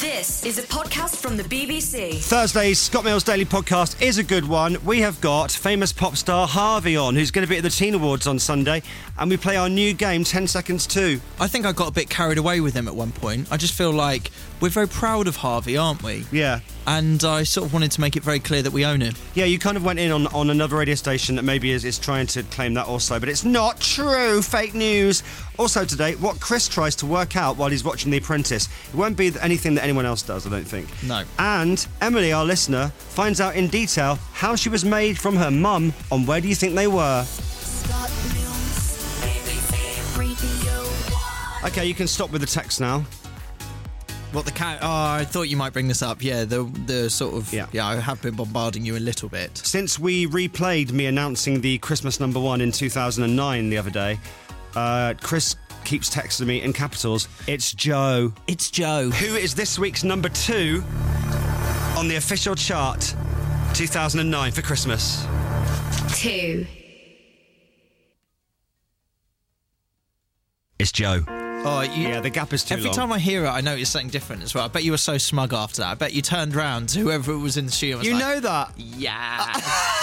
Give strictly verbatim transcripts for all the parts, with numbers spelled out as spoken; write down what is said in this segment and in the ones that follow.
This is a podcast from the B B C. Thursday's Scott Mills Daily Podcast is a good one. We have got famous pop star Harvey on, who's going to be at the Teen Awards on Sunday, and we play our new game, ten seconds two. I think I got a bit carried away with him at one point. I just feel like we're very proud of Harvey, aren't we? Yeah. And I sort of wanted to make it very clear that we own him. Yeah, you kind of went in on, on another radio station that maybe is, is trying to claim that also, but it's not true. Fake news. Also today, what Chris tries to work out while he's watching The Apprentice. It won't be anything that anyone else does, I don't think. No. And Emily, our listener, finds out in detail how she was made from her mum on Where Do You Think They Were? Okay, you can stop with the text now. What the cat? Oh, I thought you might bring this up. Yeah, the the sort of Yeah. yeah. I have been bombarding you a little bit. Since we replayed me announcing the Christmas number one in two thousand nine the other day, uh, Chris keeps texting me in capitals, it's Joe. It's Joe. Who is this week's number two on the official chart two thousand nine for Christmas? Two. It's Joe. Oh, you, Yeah, the gap is too Every long. time I hear it, I notice something different as well. I bet you were so smug after that. I bet you turned round to whoever was in the studio. and was You like, know that? Yeah.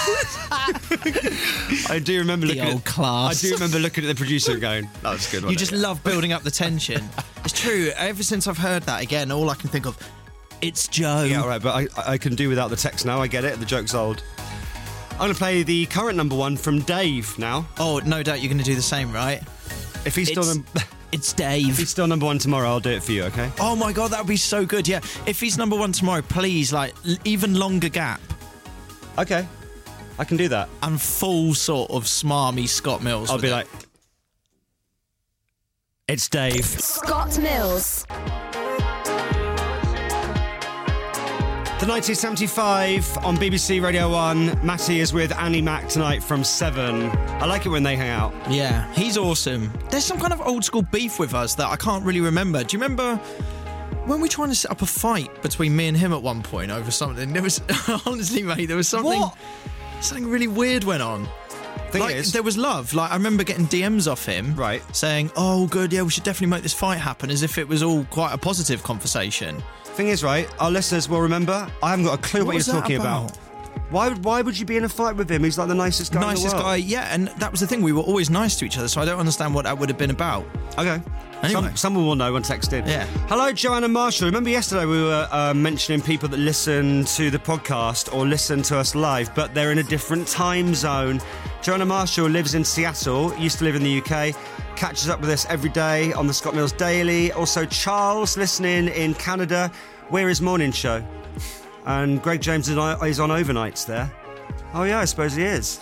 I do remember The looking old at, class. I do remember looking at the producer and going, that was good. You wasn't just it? love building up the tension. It's true. Ever since I've heard that again, all I can think of, it's Joe. Yeah, all right, but I, I can do without the text now. I get it. The joke's old. I'm going to play the current number one from Dave now. Oh, no doubt you're going to do the same, right? If he's still It's- num- It's if Dave. he's still number one tomorrow, I'll do it for you. Okay. Oh my God, that would be so good. Yeah, if he's number one tomorrow, please, like l- even longer gap Okay. I can do that. and full sort of smarmy Scott Mills. I'll with be it. like, it's Dave. Scott Mills. The nineteen seventy-five on B B C Radio one. Matty is with Annie Mac tonight from seven. I like it when they hang out. Yeah, he's awesome. There's some kind of old school beef with us that I can't really remember. Do you remember when we were trying to set up a fight between me and him at one point over something? There was honestly, mate, there was something What? something really weird went on. Thing Like, is, there was love. Like, I remember getting D Ms off him, Right. saying, "Oh, good, yeah, we should definitely make this fight happen," as if it was all quite a positive conversation. thing is, right, our listeners will remember, I haven't got a clue what, What was you're that talking about. about? Why would Why would you be in a fight with him? He's like the nicest guy Nicest in the world. guy, yeah, and that was the thing. We were always nice to each other, so I don't understand what that would have been about. Okay. Anyway. Some, someone will know when text in. Yeah. Hello, Joanna Marshall. Remember yesterday we were uh, mentioning people that listen to the podcast or listen to us live, but they're in a different time zone. Joanna Marshall lives in Seattle, used to live in the U K, catches up with us every day on the Scott Mills Daily. Also, Charles listening in Canada. We're his morning show. And Greg James is on, is on overnights there. Oh, yeah, I suppose he is.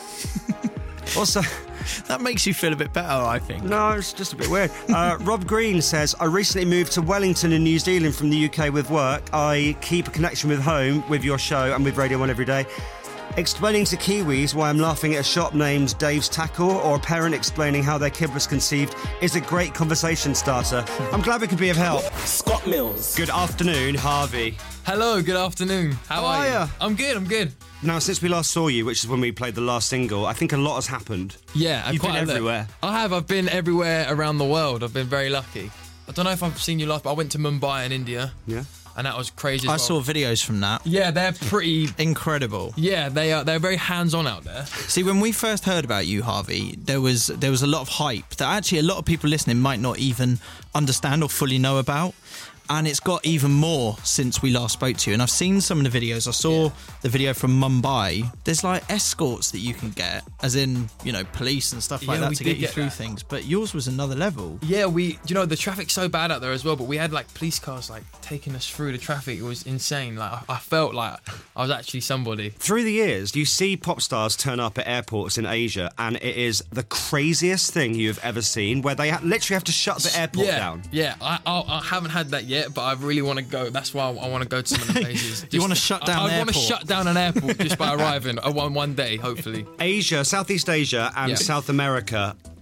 Also... That makes you feel a bit better, I think. No, it's just a bit weird. Uh, Rob Green says, I recently moved to Wellington in New Zealand from the U K with work. I keep a connection with home, with your show and with Radio one every day. Explaining to Kiwis why I'm laughing at a shop named Dave's Tackle or a parent explaining how their kid was conceived is a great conversation starter. I'm glad we could be of help. Scott Mills. Good afternoon, Harvey. Hello, good afternoon. How, How are are you? ya? I'm good, I'm good. Now, since we last saw you, which is when we played the last single, I think a lot has happened. Yeah, I've You've quite been a lot. everywhere. I have, I've been everywhere around the world. I've been very lucky. I don't know if I've seen you last, but I went to Mumbai in India, Yeah. and that was crazy as I well. saw videos from that. Yeah, they're pretty... Incredible. Yeah, they are. They're very hands-on out there. See, when we first heard about you, Harvey, there was there was a lot of hype that actually a lot of people listening might not even understand or fully know about. And it's got even more since we last spoke to you. And I've seen some of the videos. I saw Yeah. the video from Mumbai. There's like escorts that you can get, as in, you know, police and stuff like Yeah, that we to did get you get through that. things. But yours was another level. Yeah, we... You know, the traffic's so bad out there as well, but we had, like, police cars, like, taking us through the traffic. It was insane. Like, I, I felt like I was actually somebody. Through the years, you see pop stars turn up at airports in Asia, and it is the craziest thing you've ever seen, where they ha- literally have to shut the airport yeah, down. Yeah, I, I, I haven't had that yet, but I really want to go. That's why I, I want to go to some of the places. You wanna shut down I, an I want to airport? shut down an airport just by arriving uh, one, one day, hopefully. Asia, Southeast Asia and Yeah. South America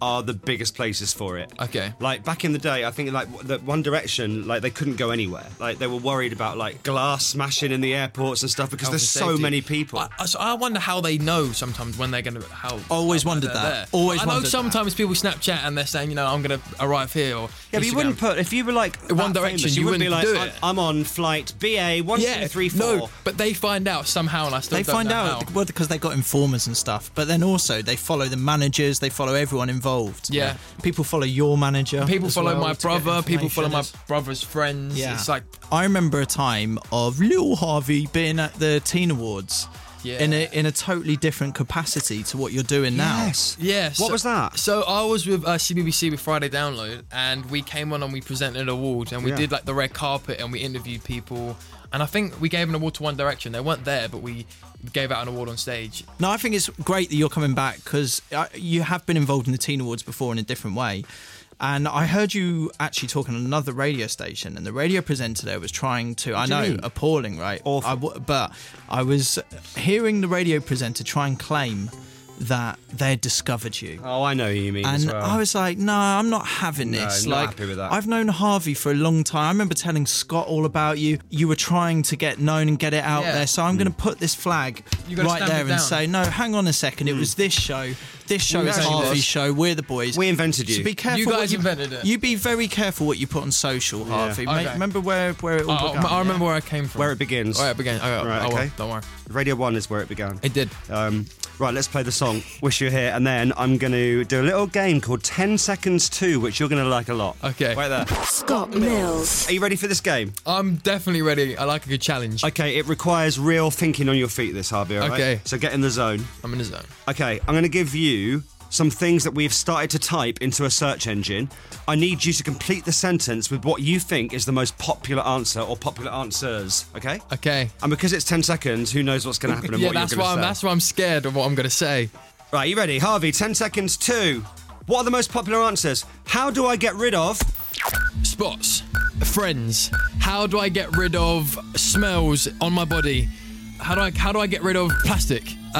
are the biggest places for it. Okay. Like back in the day, I think like the One Direction, like they couldn't go anywhere. Like they were worried about like glass smashing in the airports and stuff because Health there's and so safety. many people. I, so I wonder how they know sometimes when they're going to. How Always how wondered they're that. there. Always I know wondered sometimes people Snapchat and they're saying, you know, I'm going to arrive here. Or Yeah, but you Instagram. wouldn't put if you were like One that Direction, famous, you you wouldn't be like, wouldn't do it. I'm, I'm on flight B A one Yeah, two three four. no, but they find out somehow, and I still They don't find know out how. well because they got informers and stuff, but then also they follow the managers, they follow everyone involved. Yeah. People follow your manager. People as follow well my to get brother. People follow my information. brother's friends. Yeah. It's like I remember a time of Lil Harvey being at the Teen Awards Yeah. in a in a totally different capacity to what you're doing now. Yes. yeah. What so- was that? So I was with uh, C B B C with Friday Download, and we came on and we presented awards, and we Yeah. did like the red carpet, and we interviewed people, and I think we gave an award to One Direction. They weren't there, but we gave out an award on stage. No, I think it's great that you're coming back because you have been involved in the Teen Awards before in a different way. And I heard you actually talking on another radio station, and the radio presenter there was trying to. I do you know, mean? appalling, right? Awful. I w- but I was hearing the radio presenter try and claim that they'd discovered you. Oh, I know who you mean. And as well. I was like, no, I'm not having No, this. not like, happy with that. I've known Harvey for a long time. I remember telling Scott all about you. You were trying to get known and get it out Yeah. there. So I'm going to put this flag You gotta right stamp there it and down. say, no, hang on a second. It was this show. This show We is actually Harvey's was. show. We're the boys. We invented you. So be careful. You what guys invented it. You be very careful what you put on social, Harvey. Okay. Mate, remember where, where it all I, began? I remember where I came from. Where it begins. Where it began. Oh, Right, I will. okay. Don't worry. Radio One is where it began. It did. Um, right, let's play the song "Wish You Were Here," and then I'm going to do a little game called ten Seconds Two, which you're going to like a lot. Okay. Right there. Scott Mills. Are you ready for this game? I'm definitely ready. I like a good challenge. Okay, it requires real thinking on your feet. This, Harvey. All right? Okay. So get in the zone. I'm in the zone. Okay, I'm going to give you some things that we've started to type into a search engine. I need you to complete the sentence with what you think is the most popular answer or popular answers. Okay. Okay. And because it's ten seconds, who knows what's going to happen and Yeah, what you're that's going why to I'm. say. That's why I'm scared of what I'm going to say. Right, you ready? Harvey, ten seconds, two. What are the most popular answers? How do I get rid of... Spots. Friends. How do I get rid of smells on my body? How do I how do I get rid of plastic?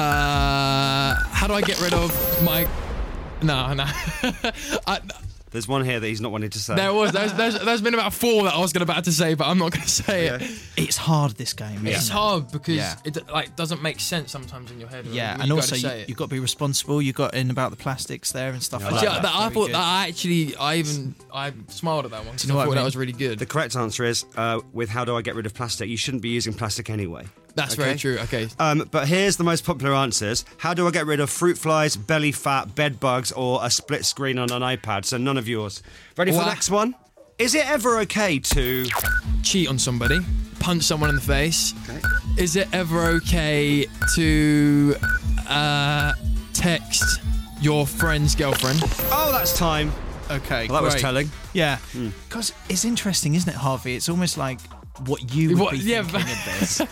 Uh, how do I get rid of my? No, no. I, There's one here that he's not wanting to say. there was there's, there's there's been about four that I was gonna about to say, but I'm not gonna say Okay. it. It's hard, this game. It's isn't it? hard because Yeah. it like doesn't make sense sometimes in your head. Yeah, when and you also gotta you, say it. you've got to be responsible. You got in about the plastics there and stuff Yeah, I like See, that. that- I Very thought good. that I actually I even I smiled at that one because you know I what thought I that mean? was really good. The correct answer is, uh, with how do I get rid of plastic? You shouldn't be using plastic anyway. That's Okay? very true. Okay. Um, but here's the most popular answers. How do I get rid of fruit flies, belly fat, bed bugs, or a split screen on an iPad? So none of yours. Ready for Wha- the next one? Is it ever okay to... Cheat on somebody, punch someone in the face. Okay. Is it ever okay to uh, text your friend's girlfriend? Oh, that's time. Okay, Well, that was great. telling. Yeah, because it's interesting, isn't it, Harvey? It's almost like what you would What- be yeah, thinking but- of this.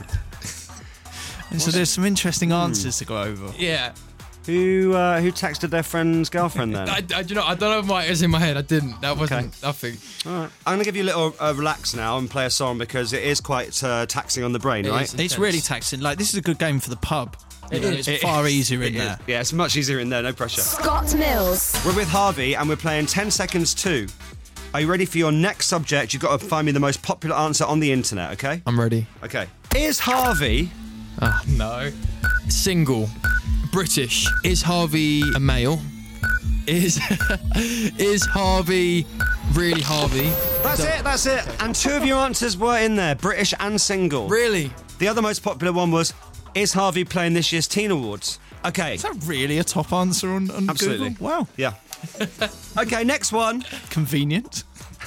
And so there's some interesting answers to go over. Yeah. Who uh, who texted their friend's girlfriend then? I, I, you know, I don't know if my, it was in my head. I didn't. That wasn't Okay. nothing. All right. I'm going to give you a little uh, relax now and play a song because it is quite uh, taxing on the brain, It right? is. It's Intense. really taxing. Like, this is a good game for the pub. You It know, is. It's far easier in It there. is. Yeah, it's much easier in there, no pressure. Scott Mills. We're with Harvey and we're playing ten seconds two. Are you ready for your next subject? You've got to find me the most popular answer on the internet, okay? I'm ready. Okay. Is Harvey... Oh, no. Single. British. Is Harvey a male? Is is Harvey really Harvey? That's it, that's it. And two of your answers were in there, British and single. Really? The other most popular one was, is Harvey playing this year's Teen Awards? Okay. Is that really a top answer on, on Absolutely. Google? Wow. Yeah. Okay, next one. Convenient.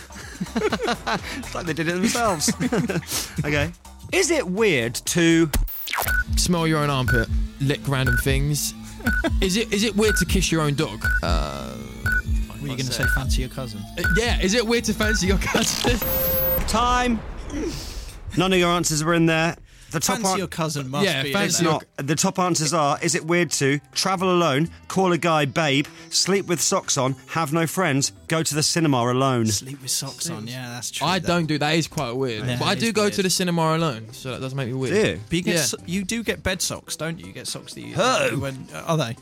It's like they did it themselves. Okay. Is it weird to... Smell your own armpit. Lick random things. Is it is it weird to kiss your own dog? Uh, Were you going to say fancy your cousin? yeah. Is it weird to fancy your cousin? Time. None of your answers were in there. The top Fancy an- your cousin must Yeah, be fancy in there. your- Not. The top answers are, is it weird to travel alone, call a guy babe, sleep with socks on, have no friends, go to the cinema alone? Sleep with socks on. Yeah, that's true. I though. don't do that. Is quite weird. Yeah, but I it do is go weird. to the cinema alone, so that does make me weird. Do you? But you, get Yeah. so- you do get bed socks, don't you? You get socks that you. Oh. you when, are they?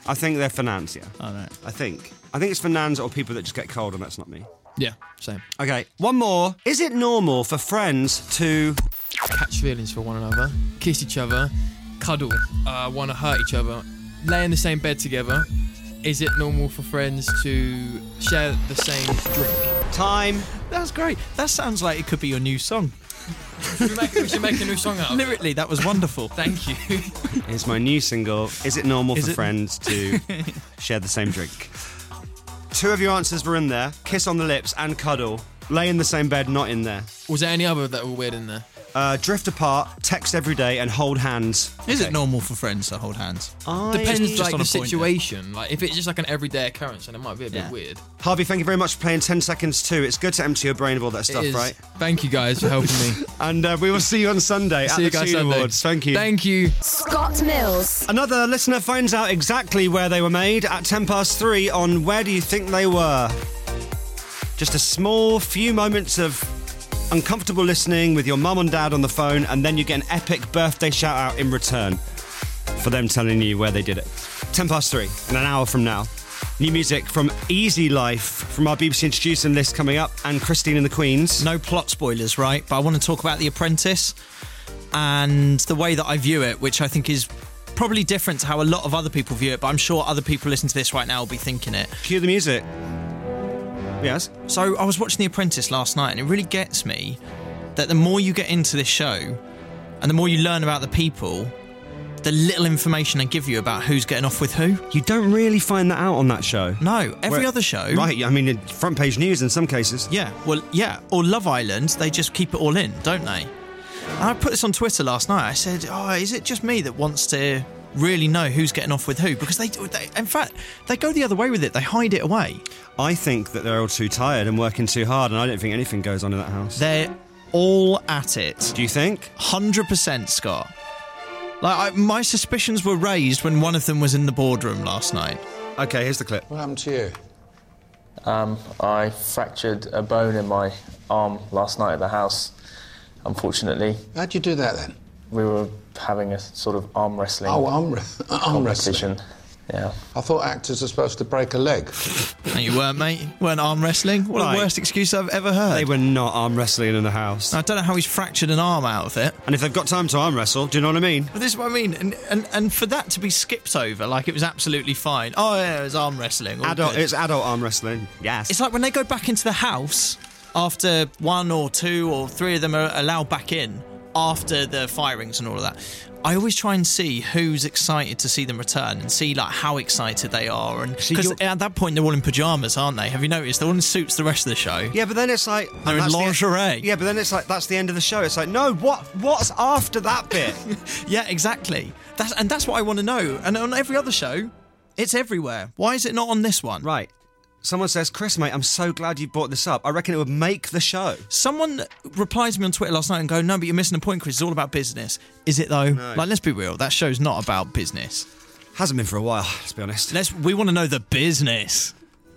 I think they're for Nans, yeah. Oh, no. I think. I think it's for Nans or people that just get cold, and that's not me. Yeah, same. Okay, one more. Is it normal for friends to... Catch feelings for one another, kiss each other, cuddle, uh, want to hurt each other, lay in the same bed together? Is it normal for friends to share the same drink? Time. That's great. That sounds like it could be your new song. we, make, we should make a new song out of it. Lyrically, that was wonderful. Thank you. It's my new single. Is it normal Is for it? friends to share the same drink? Two of your answers were in there. Kiss on the lips and cuddle. Lay in the same bed, not in there. Was there any other that were weird in there? Uh, drift apart, text every day, and hold hands. Is Okay. it normal for friends to hold hands? I... Depends, just like on the a point there. situation. Like if it's just like an everyday occurrence, then it might be a bit Yeah. weird. Harvey, thank you very much for playing ten seconds too. It's good to empty your brain of all that stuff, It is. right? Thank you guys for helping me. And uh, we will see you on Sunday See at you the guys Tune Sunday. Awards. Thank you. Thank you. Scott Mills. Another listener finds out exactly where they were made at ten past three on Where Do You Think They Were? Just a small few moments of uncomfortable listening with your mum and dad on the phone, and then you get an epic birthday shout out in return for them telling you where they did it. ten past three, in an hour from now. New music from Easy Life from our B B C Introducing list coming up, and Christine and the Queens. No plot spoilers, right? But I want to talk about The Apprentice and the way that I view it, which I think is probably different to how a lot of other people view it, but I'm sure other people listening to this right now will be thinking it. Cue the music. Yes? So I was watching The Apprentice last night, and it really gets me that the more you get into this show and the more you learn about the people, the little information they give you about who's getting off with who. You don't really find that out on that show. No, every Where- other show. Right, I mean, front page news in some cases. Yeah, well, yeah. Or Love Island, they just keep it all in, don't they? And I put this on Twitter last night. I said, oh, is it just me that wants to really know who's getting off with who? Because they, they in fact, they go the other way with it. They hide it away. I think that they're all too tired and working too hard, and I don't think anything goes on in that house. They're all at it. Do you think? one hundred percent, Scott. Like, I, my suspicions were raised when one of them was in the boardroom last night. Okay, here's the clip. What happened to you? Um, I fractured a bone in my arm last night at the house, unfortunately. How'd you do that then? We were having a sort of arm wrestling Oh, arm, re- arm wrestling. competition. Yeah. I thought actors are supposed to break a leg. No, you weren't, mate. You weren't arm wrestling. What Right. the worst excuse I've ever heard. They were not arm wrestling in the house. I don't know how he's fractured an arm out of it. And if they've got time to arm wrestle, do you know what I mean? But this is what I mean. And, and and for that to be skipped over like it was absolutely fine. Oh, yeah, it was arm wrestling. all Adult, good. it's adult arm wrestling. Yes. It's like when they go back into the house after one or two or three of them are allowed back in after the firings and all of that. I always try and see who's excited to see them return and see like how excited they are. And See, because you're- at that point they're all in pajamas, aren't they? Have you noticed? They're all in suits the rest of the show. Yeah, but then it's like They're in that's the- lingerie. yeah, but then it's like that's the end of the show. It's like no, what? What's after that bit? Yeah, exactly. That's and that's what I want to know. And on every other show, it's everywhere. Why is it not on this one? Right. Someone says, Chris, mate, I'm so glad you brought this up. I reckon it would make the show. Someone replied to me on Twitter last night and go, no, but you're missing a point, Chris. It's all about business. Is it though? No. Like, let's be real. That show's not about business. Hasn't been for a while, let's be honest. Let's. We want to know the business.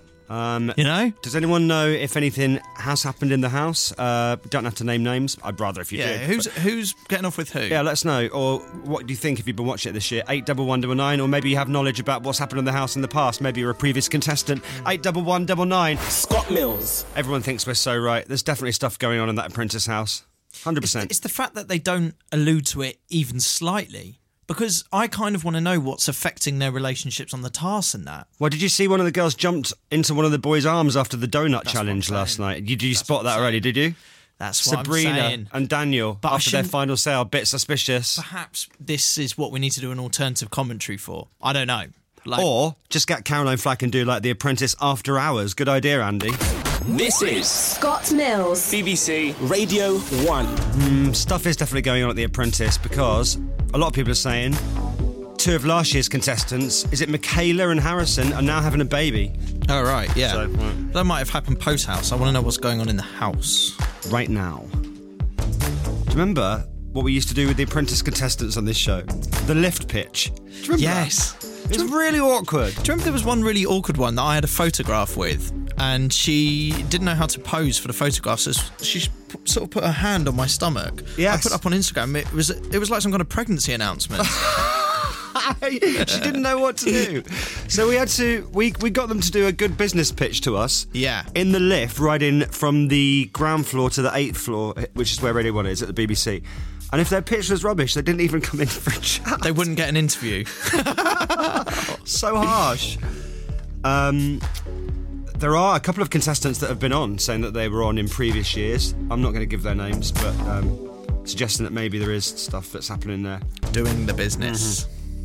Um, You know? does anyone know if anything has happened in the house? Uh, don't have to name names. I'd rather if you Yeah. did. Who's but- who's getting off with who? Yeah, let us know. Or what do you think if you've been watching it this year? eight one one nine nine. Or maybe you have knowledge about what's happened in the house in the past. Maybe you're a previous contestant. eight one one nine nine. Scott Mills. Everyone thinks we're so right. There's definitely stuff going on in that Apprentice house. one hundred It's, percent. it's the fact that they don't allude to it even slightly. Because I kind of want to know what's affecting their relationships on the task and that. Well, did you see one of the girls jumped into one of the boys' arms after the donut That's challenge what I'm last saying. night? Did you That's spot what that I'm already, saying. did you? That's what Sabrina I'm saying. and Daniel, But I after their shouldn't- final sale, a bit suspicious. Perhaps this is what we need to do an alternative commentary for. I don't know. Like, Or just get Caroline Flack and do like The Apprentice after hours. Good idea, Andy. This is Scott Mills. B B C Radio one. Mm, stuff is definitely going on at The Apprentice because a lot of people are saying two of last year's contestants, is it Michaela and Harrison, are now having a baby oh, right, yeah. So, right. That might have happened post-house. I want to know what's going on in the house. right now. Do you remember what we used to do with The Apprentice contestants on this show? The lift pitch. Do you remember Yes. that? It's really awkward. Do you remember there was one really awkward one that I had a photograph with, and she didn't know how to pose for the photograph, so she p- sort of put her hand on my stomach. Yes. I put it up on Instagram. It was it was like some kind of pregnancy announcement. She didn't know what to do. So we had to, we, we got them to do a good business pitch to us. Yeah. In the lift, riding from the ground floor to the eighth floor, which is where Radio one is at the B B C. And if their pitch was rubbish, they didn't even come in for a chat. They wouldn't get an interview. So harsh. Um, there are a couple of contestants that have been on saying that they were on in previous years. I'm not going to give their names, but um, suggesting that maybe there is stuff that's happening there. Doing the business.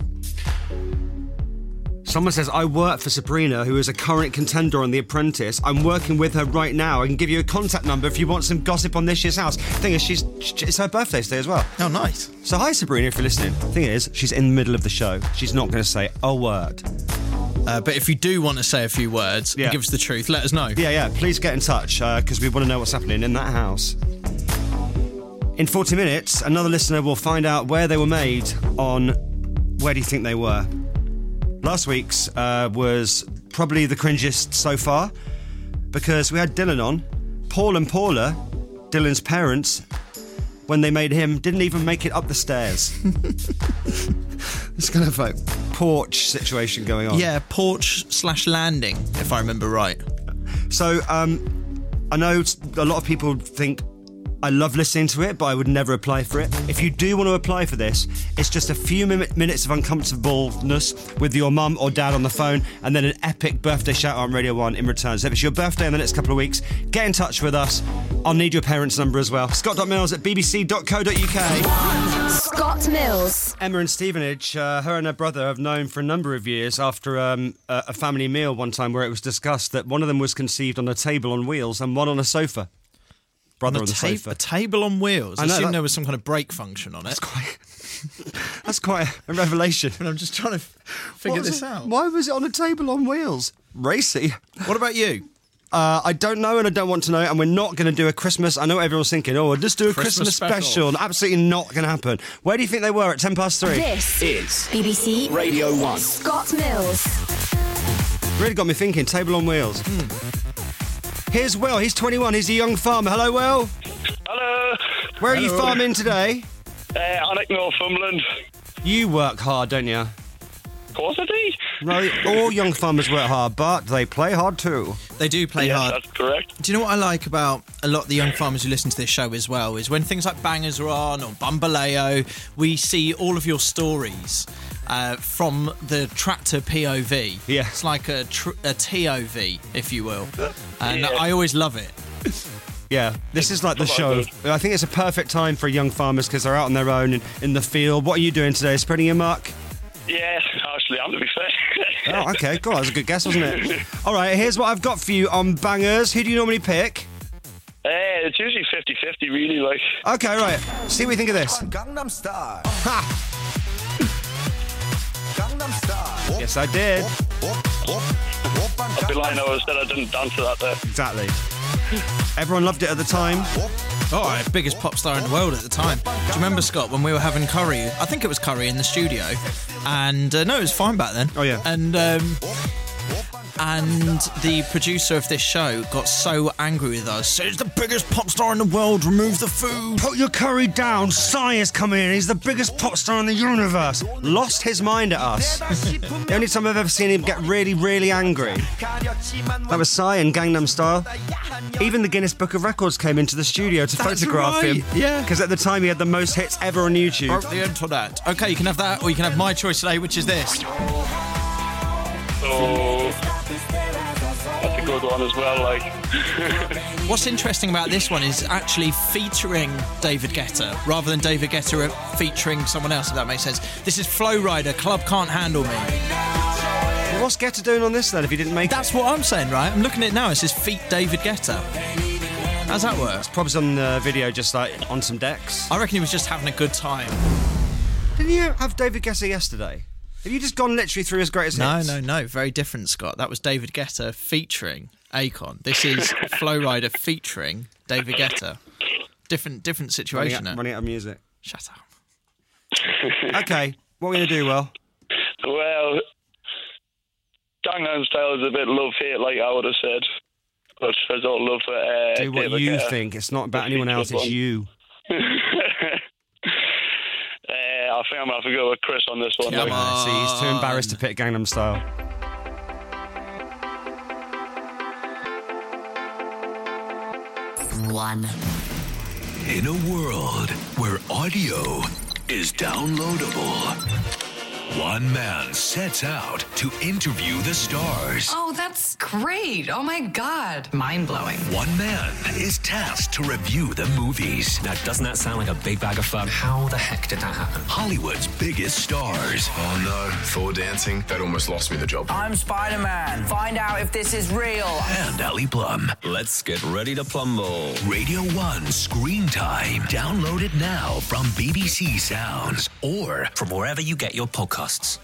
Someone says, I work for Sabrina, who is a current contender on The Apprentice. I'm working with her right now. I can give you a contact number if you want some gossip on this year's house. Thing is, she's it's her birthday today as well. Oh, nice. So hi, Sabrina, if you're listening. Thing is, she's in the middle of the show. She's not going to say a word. Uh, but if you do want to say a few words Yeah. and give us the truth, let us know. Yeah, yeah, please get in touch, because we want to know what's happening in that house. In forty minutes, another listener will find out where they were made on Where Do You Think They Were? Last week's uh, was probably the cringiest so far, because we had Dylan on. Paul and Paula, Dylan's parents, when they made him, didn't even make it up the stairs. It's kind of like porch situation going on. Yeah, porch slash landing, if I remember right. So, um, I know a lot of people think I love listening to it, but I would never apply for it. If you do want to apply for this, it's just a few min- minutes of uncomfortableness with your mum or dad on the phone, and then an epic birthday shout out on Radio one in return. So if it's your birthday in the next couple of weeks, get in touch with us. I'll need your parents' number as well. Scott.mills at b b c dot co dot u k. Scott Mills. Emma in Stevenage, uh, her and her brother have known for a number of years after um, a, a family meal one time where it was discussed that one of them was conceived on a table on wheels and one on a sofa. Brother on, on the ta- sofa. A table on wheels. I, I know, assume that- there was some kind of brake function on it. That's quite, that's quite a revelation. And I'm just trying to f- figure What was this it- out. Why was it on a table on wheels? Racy. What about you? Uh, I don't know and I don't want to know, and we're not going to do a Christmas. I know everyone's thinking, oh, we'll just do a Christmas, Christmas special. special. Absolutely not going to happen. Where do you think they were at ten past three? This Is B B C Radio one. Scott Mills. Really got me thinking, table on wheels. Here's Will, he's twenty-one, he's a young farmer. Hello, Will. Hello. Where are you Hello. farming today? Uh, Alnwick, Northumberland. You work hard, don't you? Of course I do. No, all young farmers work hard, but they play hard too. They do play Yes, hard. that's correct. Do you know what I like about a lot of the young farmers who listen to this show as well is when things like Bangers are on or Bumbaleo, we see all of your stories uh, from the tractor P O V. Yeah. It's like a, tr- a T O V, if you will. And Yeah. I always love it. Yeah, this is like the Come on, show. dude. I think it's a perfect time for young farmers because they're out on their own in, in the field. What are you doing today? Spreading your muck? Yeah, actually, I'm to be fair. Oh, okay, cool. That was a good guess, wasn't it? All right, here's what I've got for you on Bangers. Who do you normally pick? Uh, it's usually fifty-fifty, really, like. Okay, right. See what you think of this. Gangnam Style. Ha! Gangnam Style. Yes, I did. I'd be lying if I said I didn't dance to that there. Exactly. Everyone loved it at the time. Oh, biggest pop star in the world at the time. Do you remember, Scott, when we were having curry? I think it was curry in the studio. And, uh, no, it was fine back then. Oh, yeah. And, um... And the producer of this show got so angry with us. So he's the biggest pop star in the world. Remove the food. Put your curry down. Psy is coming in. He's the biggest pop star in the universe. Lost his mind at us. The only time I've ever seen him get really, really angry. That was Psy in Gangnam Style. Even the Guinness Book of Records came into the studio to That's photograph right, him. yeah. Because at the time he had the most hits ever on YouTube. Broke the internet. Okay, you can have that, or you can have my choice today, which is this. So. That's a good one as well, like. What's interesting about this one is actually featuring David Guetta rather than David Guetta featuring someone else, if that makes sense. This is Flow Rider, Club Can't Handle Me. Well, what's Guetta doing on this then if he didn't make That's what I'm saying, right? I'm looking at it now. It says feat David Guetta. How's that work? it? Probs on the video just like on some decks. I reckon he was just having a good time. Didn't you have David Guetta yesterday? Have you just gone literally through his greatest No, hits? no, no. Very different, Scott. That was David Guetta featuring Akon. This is Flow Rider featuring David Guetta. Different, different Running situation. out, there. running out of music. Shut up. Okay, what are we going to do, Will? Well, Gangnam Style is a bit love-hate, like I would have said. But there's all love for uh, Do what David you Guetta. think. It's not about The anyone else, featured it's one. you. uh, I think I'm going to have to go with Chris on this one. Come though. on. See, he's too embarrassed to pick Gangnam Style. One. In a world where audio is downloadable, one man sets out to interview the stars. Oh, that's great. Oh my God. Mind-blowing. One man is tasked to review the movies. Now, doesn't that sound like a big bag of fun? How the heck did that happen? Hollywood's biggest stars. Oh no, Thor dancing? That almost lost me the job. I'm Spider-Man. Find out if this is real. And Ali Plum. Let's get ready to plumble. Radio one Screen Time. Download it now from B B C Sounds or From wherever you get your podcasts.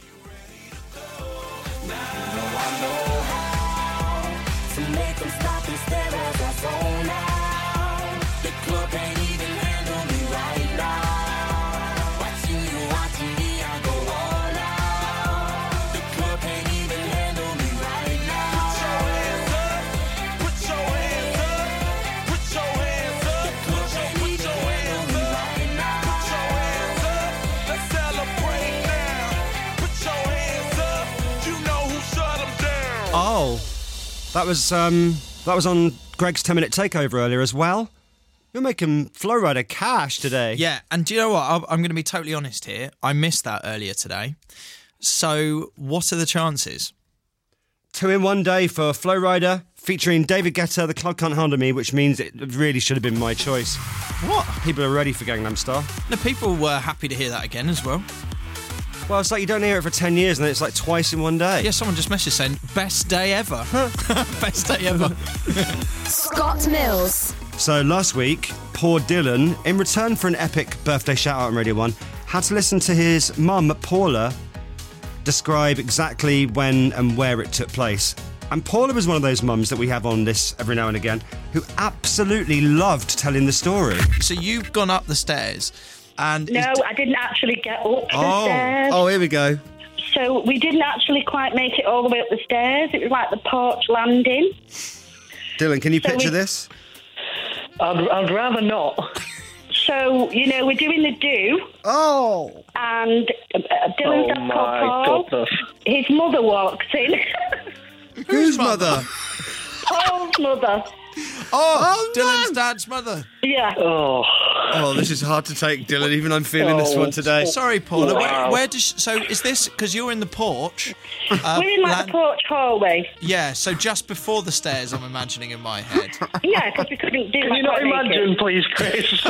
Oh, that was um, that was on Greg's ten minute takeover earlier as well. You're making Flowrider cash today. Yeah, and do you know what? I'll- I'm going to be totally honest here. I missed that earlier today. So, what are the chances? Two in one day for Flowrider, featuring David Guetta, The Club Can't Handle Me, which means it really should have been my choice. What? People are ready for Gangnam Style. No, people were happy to hear that again as well. Well, it's like you don't hear it for ten years and then it's like twice in one day. Yeah, someone just messaged saying, best day ever. Best day ever. Scott Mills. So last week, poor Dylan, in return for an epic birthday shout-out on Radio one, had to listen to his mum, Paula, describe exactly when and where it took place. And Paula was one of those mums that we have on this every now and again who absolutely loved telling the story. So you've gone up the stairs and... No, is- I didn't actually get up the Oh, stairs. oh, here we go. So we didn't actually quite make it all the way up the stairs. It was like the porch landing. Dylan, can you So picture we- this? I'd, I'd rather not. So, you know, we're doing the do. Oh. And uh, Dylan's Oh, dad's my called Paul. goodness. His mother walks in. Whose mother? Paul's mother. Oh, Dylan's dad's mother. Yeah. Oh. Oh, this is hard to take, Dylan. Even I'm feeling this Oh. one today. Sorry, Paula. Where, Wow. where does... So is this... Because you're in the porch. Uh, We're in like land- the porch hallway. Yeah, so just before the stairs, I'm imagining in my head. Yeah, because we couldn't do Can like you not that naked. imagine, please, Chris?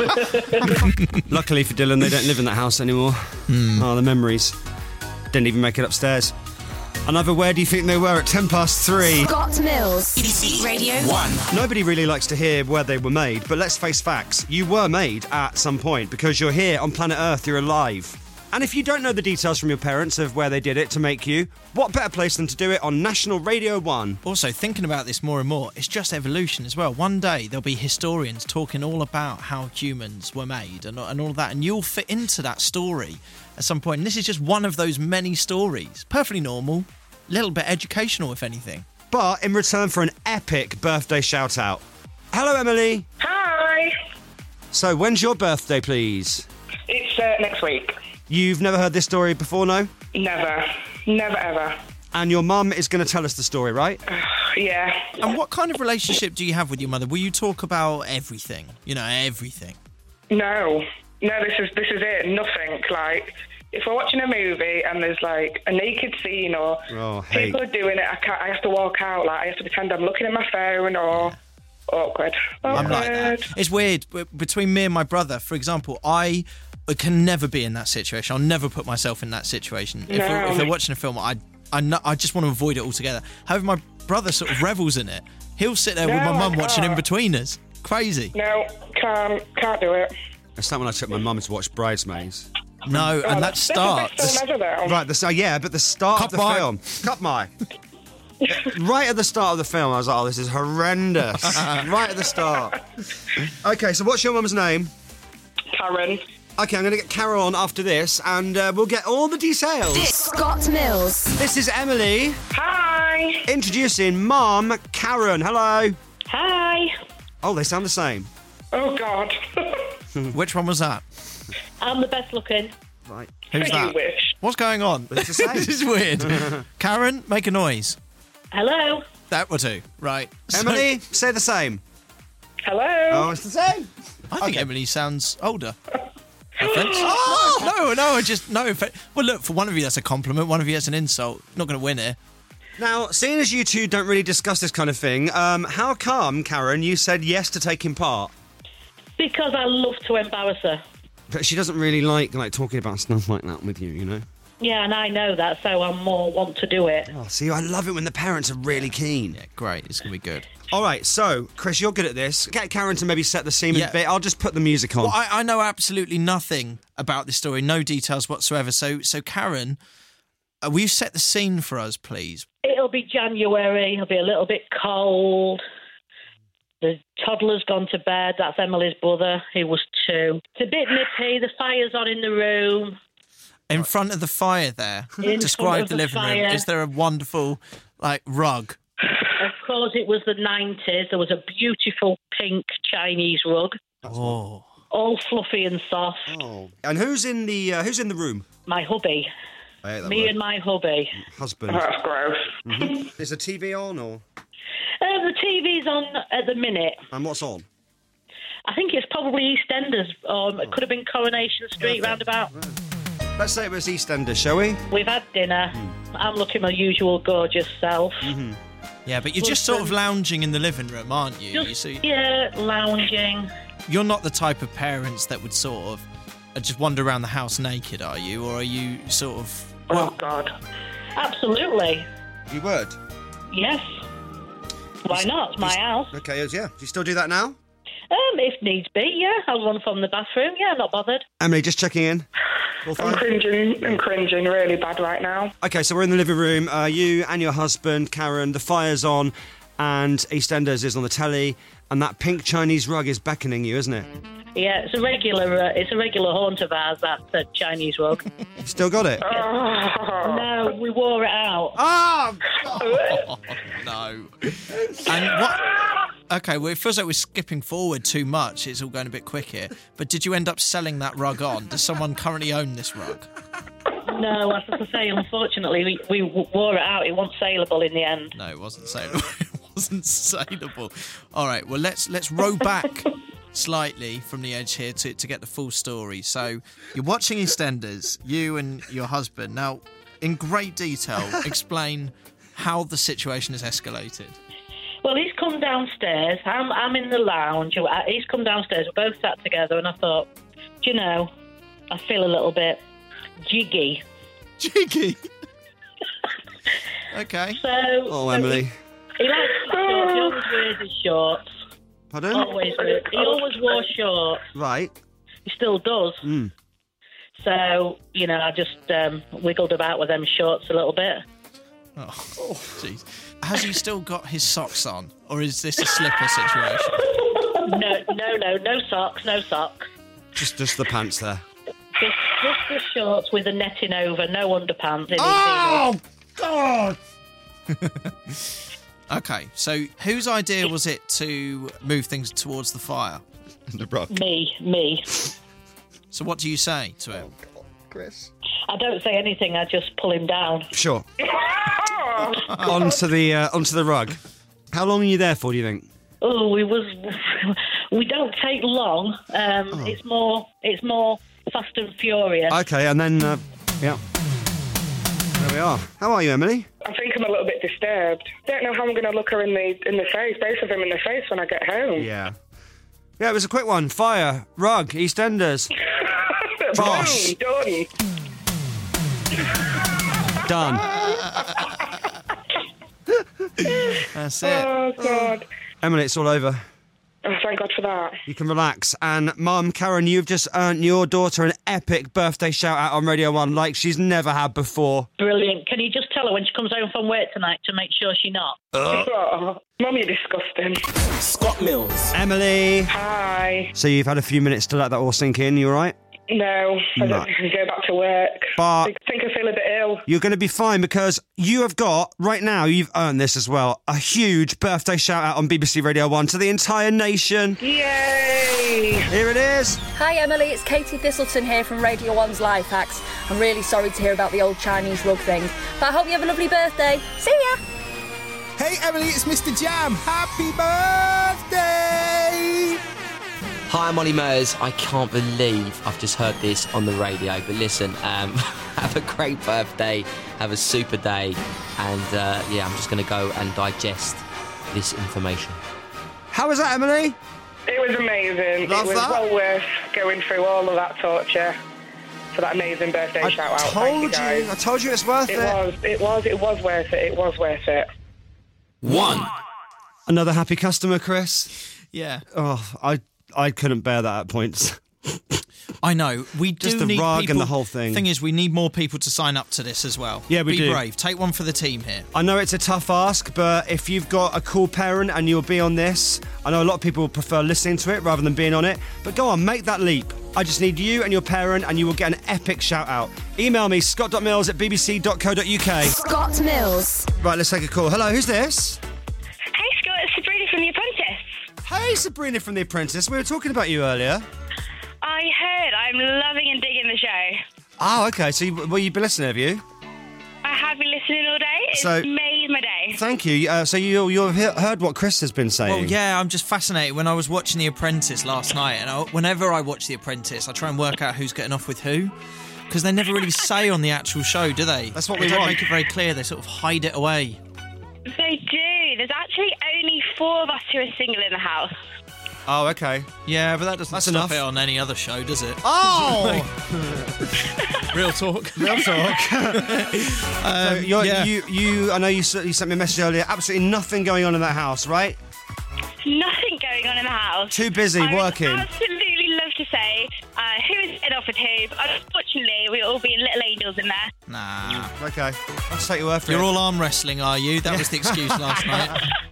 Luckily for Dylan, they don't live in that house anymore. Oh, the memories. Didn't even make it upstairs. Another where do you think they were at ten past three? Scott Mills. B B C Radio one. Nobody really likes to hear where they were made, but let's face facts. You were made at some point because you're here on planet Earth, you're alive. And if you don't know the details from your parents of where they did it to make you, what better place than to do it on National Radio one? Also, thinking about this more and more, it's just evolution as well. One day there'll be historians talking all about how humans were made and, and all of that, and you'll fit into that story at some point. And this is just one of those many stories. Perfectly normal, a little bit educational, if anything. But in return for an epic birthday shout out. Hello, Emily. Hi. So, when's your birthday, please? It's uh, next week. You've never heard this story before, no? Never. Never ever. And your mum is going to tell us the story, right? Yeah. And what kind of relationship do you have with your mother? Will you talk about everything? You know, everything. No. No, this is this is it. Nothing. Like, if we're watching a movie and there's like a naked scene or Oh, hey. people are doing it, I can't. I have to walk out. Like, I have to pretend I'm looking at my phone or awkward. I'm Awkward. like that. It's weird. B- Between me and my brother, for example, I can never be in that situation. I'll never put myself in that situation. If, No. we're, if they're watching a film, I, I, no, I just want to avoid it altogether. However, my brother sort of revels in it. He'll sit there with No, my I mum watching in can't. between us. Crazy. No, can't. Can't do it. It's like when I took my mum to watch Bridesmaids. No, Oh, and that that's- that's the best starts. film ever, though. Right, the, so yeah, but the start Cut of the my- film. Cut my. Right at the start of the film, I was like, oh, this is horrendous. Right at the start. Okay, so what's your mum's name? Karen. Okay, I'm going to get Carol on after this, and uh, we'll get all the details. Scott Mills. This is Emily. Hi. Introducing Mum, Karen. Hello. Hi. Oh, they sound the same. Oh God. Which one was that? I'm the best looking. Right. Who's You that? wish. What's going on? It's the same. This is weird. Karen, make a noise. Hello. That will do. Right. So- Emily, say the same. Hello. Oh, it's the same. I think Emily sounds older. Offense? Oh! No, no, I just no. Offense. Well, look, for one of you that's a compliment. One of you that's an insult. Not going to win here. Now, seeing as you two don't really discuss this kind of thing, um, how come, Karen, you said yes to taking part? Because I love to embarrass her. But she doesn't really like like talking about stuff like that with you, you know? Yeah, and I know that, so I'm more want to do it. Oh, see, I love it when the parents are really keen. Yeah, great. It's going to be good. All right, so, Chris, you're good at this. Get Karen to maybe set the scene Yeah. a bit. I'll just put the music on. Well, I, I know absolutely nothing about this story, no details whatsoever. So, so Karen, uh, will you set the scene for us, please? It'll be January. It'll be a little bit cold. The toddler's gone to bed. That's Emily's brother, who was two. It's a bit nippy. The fire's on in the room. In front of the fire there, In describe front of the the living room. fire. Is there a wonderful, like, rug? Of course, it was the nineties. There was a beautiful pink Chinese rug, Oh. all fluffy and soft. Oh. And who's in the uh, who's in the room? My hubby. I hate that Me word. and my hubby. Husband. That's gross. Mhm. Is the T V on or? Uh, the T V's on at the minute. And what's on? I think it's probably EastEnders. Um, it could have been Coronation Street roundabout. Let's say it was EastEnders, shall we? We've had dinner. I'm looking my usual gorgeous self. Mm-hmm. Yeah, but you're just sort of lounging in the living room, aren't you? you Just, see, yeah, lounging. you're not the type of parents that would sort of uh, just wander around the house naked, are you? Or are you sort of... Oh, God. Absolutely. You would? Yes. Why not? It's my house. Okay, yeah. Do you still do that now? Um, if needs be, yeah. I'll run from the bathroom. Yeah, not bothered. Emily, just checking in. All I'm fine? cringing. I'm cringing really bad right now. Okay, so we're in the living room. Uh, you and your husband, Karen, the fire's on, and EastEnders is on the telly, and that pink Chinese rug is beckoning you, isn't it? Yeah, it's a regular. Uh, it's a regular haunt of ours. That uh, Chinese rug. Still got it? No, we wore it out. Oh, Oh, no. And what... Okay, well, it feels like we're skipping forward too much. It's all going a bit quick here. But did you end up selling that rug on? Does someone currently own this rug? No, as I say, unfortunately, we, we wore it out. It wasn't saleable in the end. No, it wasn't saleable. It wasn't saleable. All right, well, let's let's row back slightly from the edge here to, to get the full story. So you're watching EastEnders, you and your husband. Now, in great detail, explain how the situation has escalated. Well, he's come downstairs. I'm I'm in the lounge. He's come downstairs. We're both sat together, and I thought, do you know, I feel a little bit jiggy. Jiggy? Okay. So, Oh, so Emily. He, he likes his shorts. He always wears his shorts. Pardon? Always wears. He always wore shorts. Right. He still does. Mm. So, you know, I just um, wiggled about with them shorts a little bit. Oh, jeez. Has he still got his socks on, or is this a slipper situation? No, no, no, no socks, no socks. Just, just the pants there. Just, just the shorts with the netting over, no underpants. In Oh, God! Okay, so whose idea was it to move things towards the fire? The rug. Me, me. So what do you say to him? Chris. I don't say anything. I just pull him down. Sure. onto the uh, onto the rug. How long are you there for, do you think? Oh, we was. We don't take long. Um, Oh. It's more. It's more fast and furious. Okay, and then, uh, yeah. There we are. How are you, Emily? I think I'm a little bit disturbed. Don't know how I'm going to look her in the in the face, both of them in the face when I get home. Yeah. Yeah, it was a quick one. Fire, rug, EastEnders. Bosh. Boom, done. Done. That's it. Oh, God. Emily, it's all over. Oh, thank God for that. You can relax. And Mum, Karen, you've just earned your daughter an epic birthday shout-out on Radio one like she's never had before. Brilliant. Can you just tell her when she comes home from work tonight to make sure she not? Oh, Mum, you're disgusting. Scott Mills. Emily. Hi. So you've had a few minutes to let that all sink in, you all right? No, I No. don't think I can go back to work. But- I think I feel a bit ill. You're going to be fine because you have got, right now, you've earned this as well, a huge birthday shout out on B B C Radio one to the entire nation. Yay! Here it is. Hi Emily, it's Katie Thistleton here from Radio one's Life Hacks. I'm really sorry to hear about the old Chinese rug thing, but I hope you have a lovely birthday. See ya! Hey Emily, it's Mister Jam. Happy birthday! Hi, I'm Ollie Murs. I can't believe I've just heard this on the radio. But listen, um, have a great birthday, have a super day, and uh, yeah, I'm just going to go and digest this information. How was that, Emily? It was amazing. Love it was that. well worth going through all of that torture for that amazing birthday I shout out. told Thank you, you, guys. I told you it's worth it. It was, it was, it was worth it. It was worth it. One. Another happy customer, Chris. Yeah. Oh, I I couldn't bear that at points. I know. We do Just the need rug people, and the whole thing. Thing is, we need more people to sign up to this as well. Yeah, we Be do. brave. Take one for the team here. I know it's a tough ask, but if you've got a cool parent and you'll be on this, I know a lot of people prefer listening to it rather than being on it, but go on, make that leap. I just need you and your parent and you will get an epic shout out. Email me, scott dot mills at b b c dot co dot u k. Scott Mills. Right, let's take a call. Hello, who's this? Hey Scott, it's Sabrina from The Apprentice. Hey, Sabrina from The Apprentice. We were talking about you earlier. I heard. I'm loving and digging the show. Oh, okay. So, you, well, you've been listening, have you? I have been listening all day. It's So- made my day. Thank you. Uh, so you you've he- heard what Chris has been saying. Well, yeah, I'm just fascinated. When I was watching The Apprentice last night, and I, whenever I watch The Apprentice, I try and work out who's getting off with who. Because they never really say on the actual show, do they? That's what they we don't want. make it very clear. They sort of hide it away. They do. There's actually only four of us who are single in the house. Oh, okay. Yeah, but that doesn't That's stop enough. it on any other show, does it? Oh! Real talk. Real talk. so you're, yeah. you, you, I know you, s- you sent me a message earlier. Absolutely nothing going on in that house, right? Nothing going on in the house. Too busy I would working. absolutely love to say uh, who is getting off with who, but unfortunately we're all being little angels in there. Nah. Okay. I'll just take your word for You're it. all arm wrestling, are you? That was the excuse last night.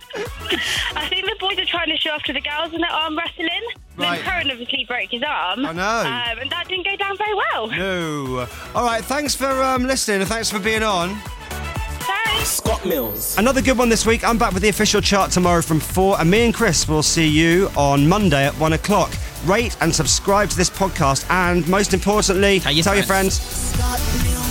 I think the boys are trying to show off to the girls in their arm wrestling. Right. Then Curran obviously broke his arm. I know. Um, and that didn't go down very well. No. All right. Thanks for um, listening and thanks for being on. Thanks. Scott Mills. Another good one this week. I'm back with the official chart tomorrow from four, and me and Chris will see you on Monday at one o'clock. Rate and subscribe to this podcast, and most importantly, Tell your tell your friends. friends. Scott Mills.